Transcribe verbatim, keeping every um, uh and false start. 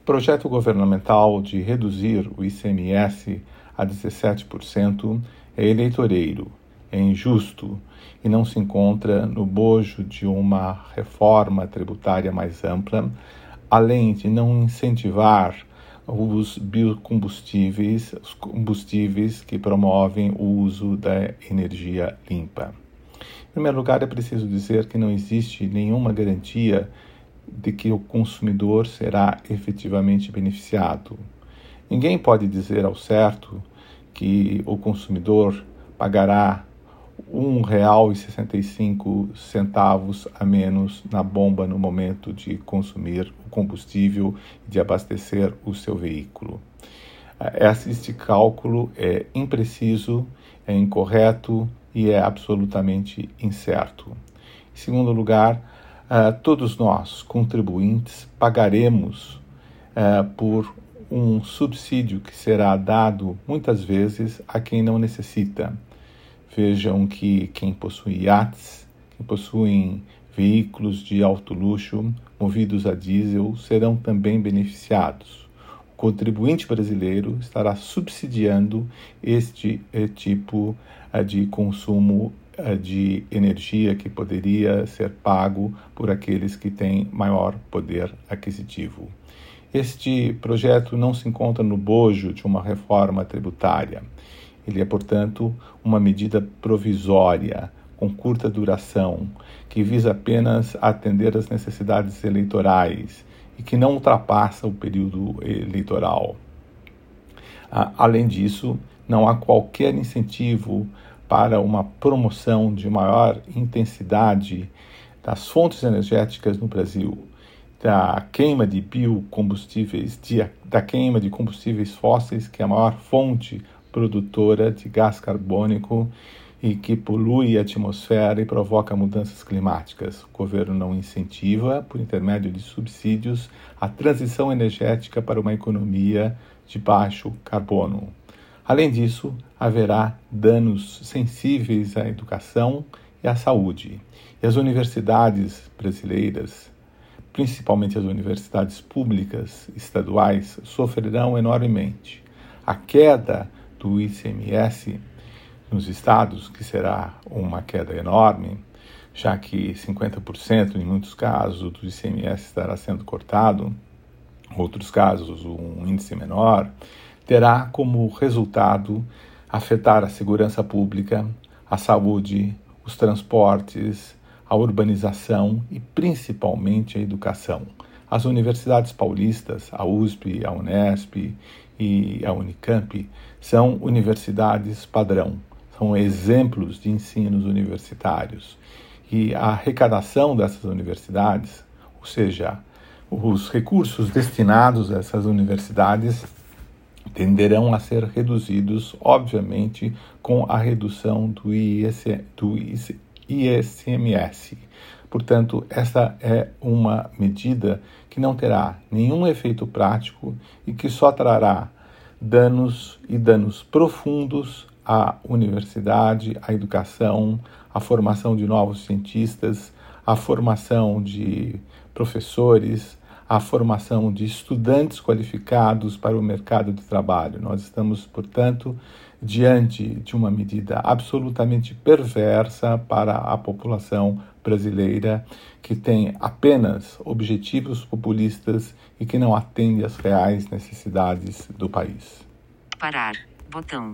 projeto governamental de reduzir o I C M S a dezessete por cento é eleitoreiro, é injusto e não se encontra no bojo de uma reforma tributária mais ampla, além de não incentivar os biocombustíveis, os combustíveis que promovem o uso da energia limpa. Em primeiro lugar, é preciso dizer que não existe nenhuma garantia de que o consumidor será efetivamente beneficiado. Ninguém pode dizer ao certo que o consumidor pagará um real e sessenta e cinco centavos a menos na bomba no momento de consumir o combustível e de abastecer o seu veículo. Este cálculo é impreciso, é incorreto e é absolutamente incerto. Em segundo lugar, uh, todos nós, contribuintes, pagaremos uh, por um subsídio que será dado muitas vezes a quem não necessita. Vejam que quem possui iates, quem possuem veículos de alto luxo movidos a diesel serão também beneficiados. O contribuinte brasileiro estará subsidiando este eh, tipo eh, de consumo eh, de energia que poderia ser pago por aqueles que têm maior poder aquisitivo. Este projeto não se encontra no bojo de uma reforma tributária. Ele é, portanto, uma medida provisória, com curta duração, que visa apenas atender às necessidades eleitorais e que não ultrapassa o período eleitoral. Além disso, não há qualquer incentivo para uma promoção de maior intensidade das fontes energéticas no Brasil, da queima de biocombustíveis, de, da queima de combustíveis fósseis, que é a maior fonte produtora de gás carbônico e que polui a atmosfera e provoca mudanças climáticas. O governo não incentiva, por intermédio de subsídios, a transição energética para uma economia de baixo carbono. Além disso, haverá danos sensíveis à educação e à saúde. E as universidades brasileiras, principalmente as universidades públicas estaduais, sofrerão enormemente. A queda do I C M S nos estados, que será uma queda enorme, já que cinquenta por cento, em muitos casos, do I C M S estará sendo cortado, em outros casos, um índice menor, terá como resultado afetar a segurança pública, a saúde, os transportes, a urbanização e, principalmente, a educação. As universidades paulistas, a U S P, a Unesp e a Unicamp, são universidades padrão, são exemplos de ensinos universitários. E a arrecadação dessas universidades, ou seja, os recursos destinados a essas universidades, tenderão a ser reduzidos, obviamente, com a redução do I C M S. Portanto, essa é uma medida que não terá nenhum efeito prático e que só trará danos e danos profundos à universidade, à educação, à formação de novos cientistas, à formação de professores, à formação de estudantes qualificados para o mercado de trabalho. Nós estamos, portanto, diante de uma medida absolutamente perversa para a população brasileira, que tem apenas objetivos populistas e que não atende às reais necessidades do país. Parar. Botão.